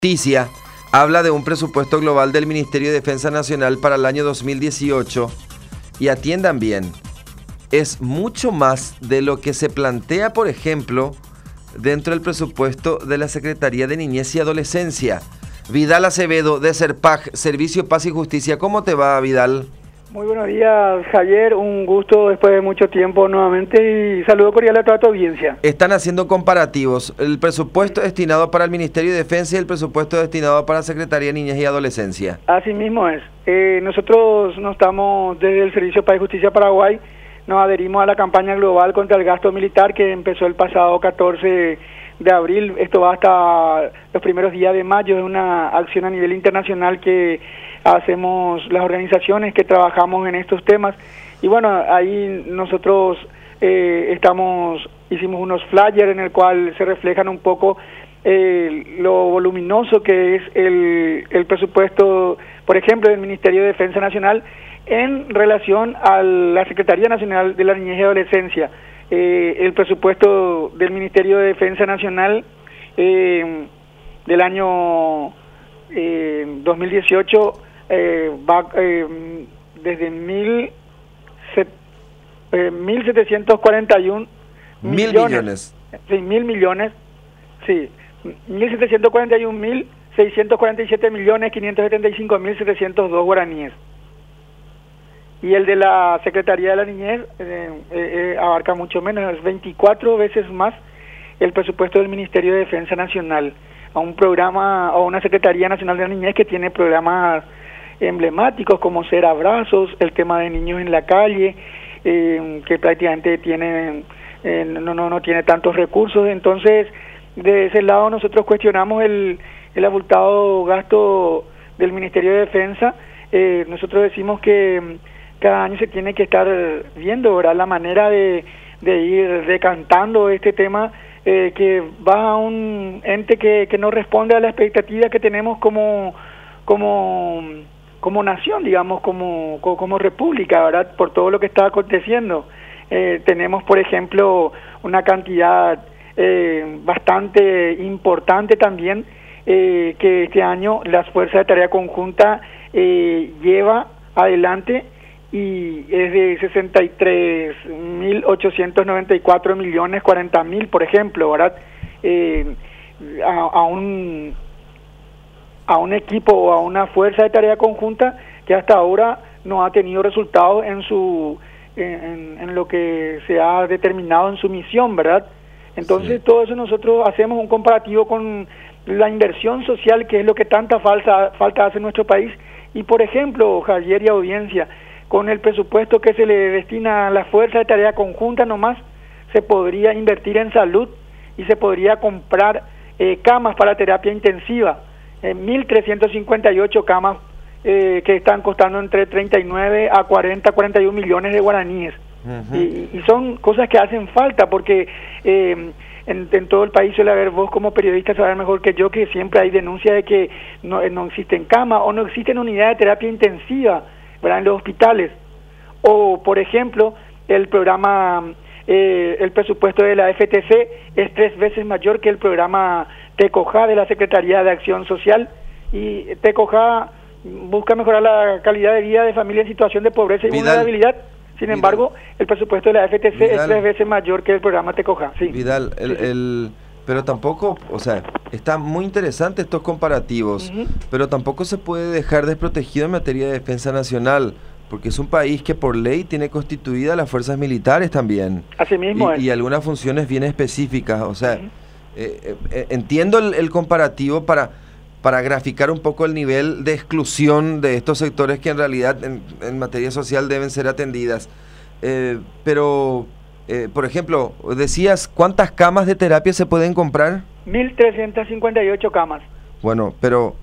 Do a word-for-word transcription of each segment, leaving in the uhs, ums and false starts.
Justicia habla de un presupuesto global del Ministerio de Defensa Nacional para el año dos mil dieciocho y atiendan bien, es mucho más de lo que se plantea, por ejemplo, dentro del presupuesto de la Secretaría de Niñez y Adolescencia. Vidal Acevedo, de SERPAG, Servicio Paz y Justicia. ¿Cómo te va, Vidal? Muy buenos días, Javier. Un gusto después de mucho tiempo nuevamente y saludo cordial a toda tu audiencia. Están haciendo comparativos. El presupuesto destinado para el Ministerio de Defensa y el presupuesto destinado para la Secretaría de Niñez y Adolescencia. Así mismo es. Eh, nosotros nos estamos, desde el Servicio Paz y Justicia Paraguay, nos adherimos a la campaña global contra el gasto militar que empezó el pasado catorce de abril. Esto va hasta los primeros días de mayo. Es una acción a nivel internacional que hacemos las organizaciones que trabajamos en estos temas. Y bueno, ahí nosotros eh, estamos hicimos unos flyers en el cual se reflejan un poco eh, lo voluminoso que es el, el presupuesto, por ejemplo, del Ministerio de Defensa Nacional en relación a la Secretaría Nacional de la Niñez y Adolescencia. Eh, el presupuesto del Ministerio de Defensa Nacional eh, del año eh, dos mil dieciocho eh, va eh, desde mil, set, eh, mil setecientos cuarenta y uno Mil millones, millones. Sí, mil millones, sí, mil setecientos cuarenta y un mil seiscientos cuarenta y siete millones quinientos setenta y cinco mil setecientos dos guaraníes. Y el de la Secretaría de la Niñez eh, eh, abarca mucho menos, es veinticuatro veces más el presupuesto del Ministerio de Defensa Nacional, a un programa, a una Secretaría Nacional de la Niñez que tiene programas emblemáticos como Ser Abrazos, el tema de niños en la calle, eh, que prácticamente tiene, eh, no, no, no tiene tantos recursos. Entonces, de ese lado nosotros cuestionamos el, el abultado gasto del Ministerio de Defensa. Eh, nosotros decimos que cada año se tiene que estar viendo, ¿verdad?, la manera de, de ir decantando este tema eh, que va a un ente que, que no responde a la expectativa que tenemos como como como nación, digamos, como, como, como república, ¿verdad?, por todo lo que está aconteciendo. Eh, tenemos, por ejemplo, una cantidad eh, bastante importante también eh, que este año las Fuerzas de Tarea Conjunta eh, lleva adelante, y es de sesenta y tres mil ochocientos noventa y cuatro millones cuarenta mil, por ejemplo, ¿verdad? Eh, a, a un a un equipo o a una fuerza de tarea conjunta que hasta ahora no ha tenido resultados en su en, en lo que se ha determinado en su misión, ¿verdad? Entonces, sí, todo eso nosotros hacemos un comparativo con la inversión social, que es lo que tanta falta falta hace en nuestro país. Y por ejemplo, Javier y audiencia, con el presupuesto que se le destina a la fuerza de tarea conjunta nomás, se podría invertir en salud y se podría comprar eh, camas para terapia intensiva, eh, mil trescientos cincuenta y ocho camas eh, que están costando entre treinta y nueve a cuarenta, cuarenta y un millones de guaraníes. Uh-huh. y, y son cosas que hacen falta porque eh, en, en todo el país suele haber, vos como periodista saber mejor que yo, que siempre hay denuncia de que no, no existen camas o no existen unidades de terapia intensiva, ¿verdad?, en los hospitales. O, por ejemplo, el programa, eh, el presupuesto de la F T C es tres veces mayor que el programa TECOJA de la Secretaría de Acción Social, y TECOJA busca mejorar la calidad de vida de familias en situación de pobreza y Vidal, vulnerabilidad. Sin Vidal, embargo, el presupuesto de la F T C Vidal, es tres veces mayor que el programa TECOJA. Sí. Vidal, el... Sí, sí. el... Pero tampoco, o sea, está muy interesante estos comparativos, uh-huh, pero tampoco se puede dejar desprotegido en materia de defensa nacional, porque es un país que por ley tiene constituidas las fuerzas militares también. Así mismo y, es. Y algunas funciones bien específicas, o sea, uh-huh, eh, eh, entiendo el, el comparativo para, para graficar un poco el nivel de exclusión de estos sectores que en realidad en, en materia social deben ser atendidas, eh, pero... Eh, por ejemplo, decías, ¿cuántas camas de terapia se pueden comprar? mil trescientas cincuenta y ocho camas. Bueno, pero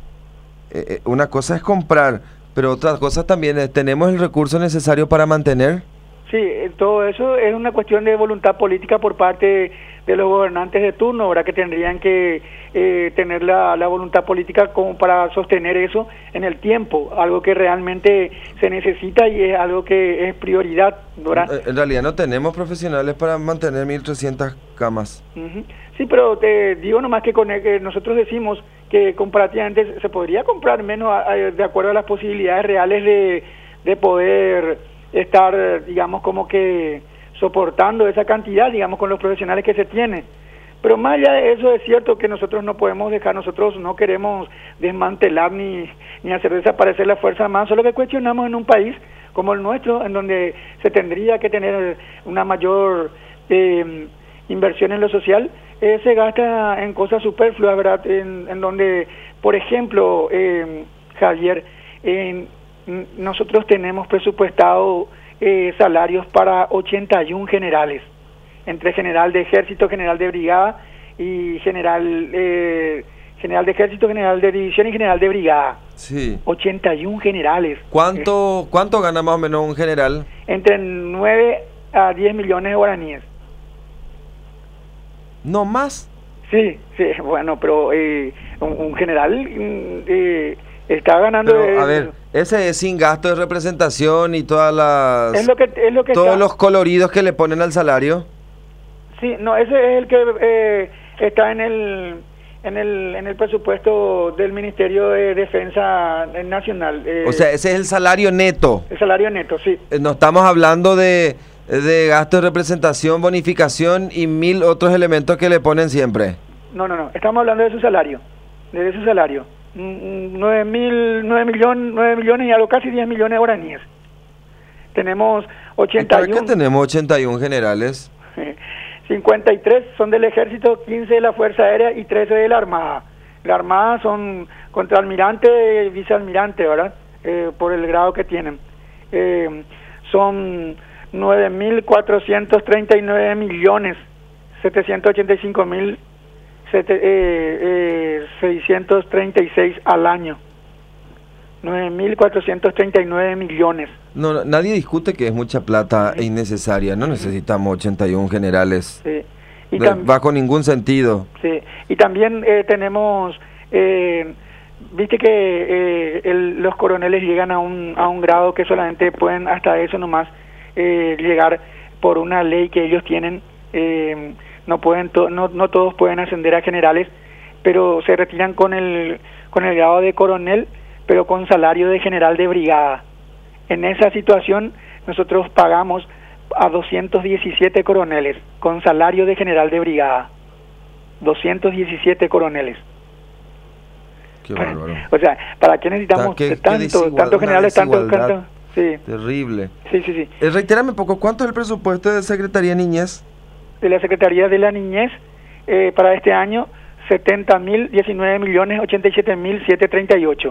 eh, una cosa es comprar, pero otra cosa también es, ¿tenemos el recurso necesario para mantener? Sí, todo eso es una cuestión de voluntad política por parte de los gobernantes de turno, ¿verdad?, que tendrían que eh, tener la, la voluntad política como para sostener eso en el tiempo, algo que realmente se necesita y es algo que es prioridad, ¿verdad? En realidad no tenemos profesionales para mantener mil trescientas camas. Uh-huh. Sí, pero te digo nomás que con el, que nosotros decimos que comparativamente se podría comprar menos a, a, de acuerdo a las posibilidades reales de, de poder estar, digamos, como que soportando esa cantidad, digamos, con los profesionales que se tiene. Pero más allá de eso, es cierto que nosotros no podemos dejar, nosotros no queremos desmantelar ni, ni hacer desaparecer la Fuerza Armada, solo que cuestionamos en un país como el nuestro, en donde se tendría que tener una mayor eh, inversión en lo social, eh, se gasta en cosas superfluas, ¿verdad? En, en donde, por ejemplo, eh, Javier, eh, nosotros tenemos presupuestado eh, salarios para ochenta y uno generales, entre general de ejército, general de brigada y general eh, general de ejército, general de división y general de brigada. Sí. ochenta y uno generales. ¿Cuánto, ¿Cuánto gana más o menos un general? Entre nueve a diez millones de guaraníes. ¿No más? Sí, sí, bueno, pero eh, un, un general eh, está ganando... Pero, eh, a ver, ese es sin gasto de representación y todas las... Es lo que, es lo que todos está... los coloridos que le ponen al salario. Sí, no, ese es el que eh, está en el, en el en el presupuesto del Ministerio de Defensa Nacional. Eh, O sea, ese es el salario neto. el salario neto, sí. Eh, No estamos hablando de, de gasto de representación, bonificación y mil otros elementos que le ponen siempre. No, no, no, estamos hablando de su salario, de su salario. nueve mil, nueve millones, nueve millones y algo, casi diez millones de guaraníes. Tenemos ochenta y uno... ¿Por qué tenemos ochenta y uno generales? cincuenta y tres son del Ejército, quince de la Fuerza Aérea y trece de la Armada. La Armada son contraalmirante y vicealmirante, ¿verdad? Eh, por el grado que tienen. Eh, son nueve mil cuatrocientos treinta y nueve millones setecientos ochenta y cinco mil seiscientos treinta y seis al año. nueve mil cuatrocientos treinta y nueve millones. No, no, nadie discute que es mucha plata e innecesaria. No necesitamos ochenta y uno generales. Sí. Y De, bajo ningún sentido. Sí. Y también eh, tenemos, eh, viste que eh, el, los coroneles llegan a un, a un grado que solamente pueden hasta eso nomás eh, llegar por una ley que ellos tienen. Eh, no pueden to, no, no todos pueden ascender a generales, pero se retiran con el con el grado de coronel, pero con salario de general de brigada. En esa situación nosotros pagamos a doscientos diecisiete coroneles con salario de general de brigada. doscientos diecisiete coroneles. Qué bárbaro. O sea, ¿para qué necesitamos ¿Qué, tanto, qué tantos generales, tantos, tantos? Sí. Terrible. Sí, sí, sí. Eh, reitérame un poco, ¿cuánto es el presupuesto de Secretaría de Niñez? De la Secretaría de la Niñez eh, para este año, setenta mil diecinueve millones ochenta y siete mil setecientos treinta y ocho.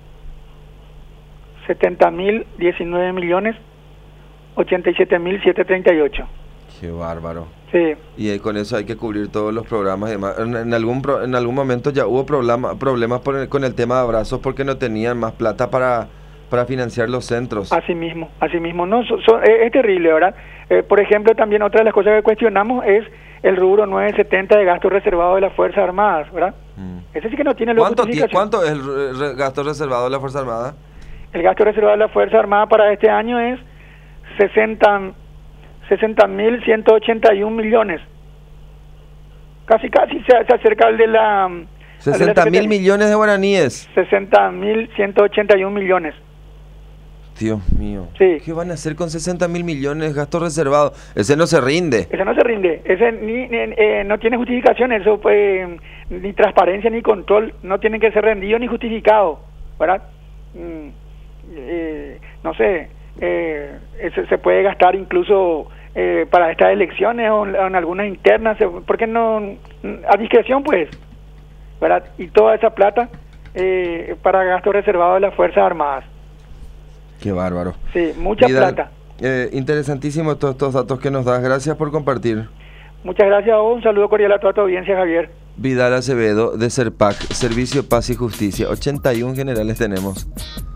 setenta mil diecinueve millones ochenta y siete mil setecientos treinta y ocho. Qué bárbaro. Sí. Y con eso hay que cubrir todos los programas y demás. En, en algún pro, en algún momento ya hubo problema, problemas por el, con el tema de abrazos porque no tenían más plata para, para financiar los centros. Así mismo, así mismo. No, so, so, es, es terrible, ¿verdad? Eh, por ejemplo, también otra de las cosas que cuestionamos es el rubro nueve setenta de gasto reservado de las Fuerzas Armadas, ¿verdad? Mm. Ese sí que no tiene ¿Cuánto, ¿Cuánto es el re, gasto reservado de la Fuerza Armada? El gasto reservado de la Fuerza Armada para este año es sesenta mil ciento ochenta y uno millones. Casi, casi se, se acerca al de la... sesenta mil millones de guaraníes. sesenta mil ciento ochenta y uno millones. Dios mío. Sí. ¿Qué van a hacer con sesenta mil millones de gasto reservado? Ese no se rinde. Ese no se rinde. Ese ni, ni, eh, no tiene justificación. Eso pues, ni transparencia ni control. No tienen que ser rendido ni justificado, ¿verdad? Mm, eh, no sé. Eh, se, se puede gastar incluso eh, para estas elecciones o en, en algunas internas. ¿Por qué no? A discreción, pues, ¿verdad? Y toda esa plata eh, para gasto reservado de las Fuerzas Armadas. Qué bárbaro. Sí, mucha Vidal, plata. Eh, interesantísimo todos estos datos que nos das. Gracias por compartir. Muchas gracias a vos. Un saludo cordial a toda tu audiencia, Javier. Vidal Acevedo, de Serpac, Servicio Paz y Justicia. ochenta y uno generales tenemos.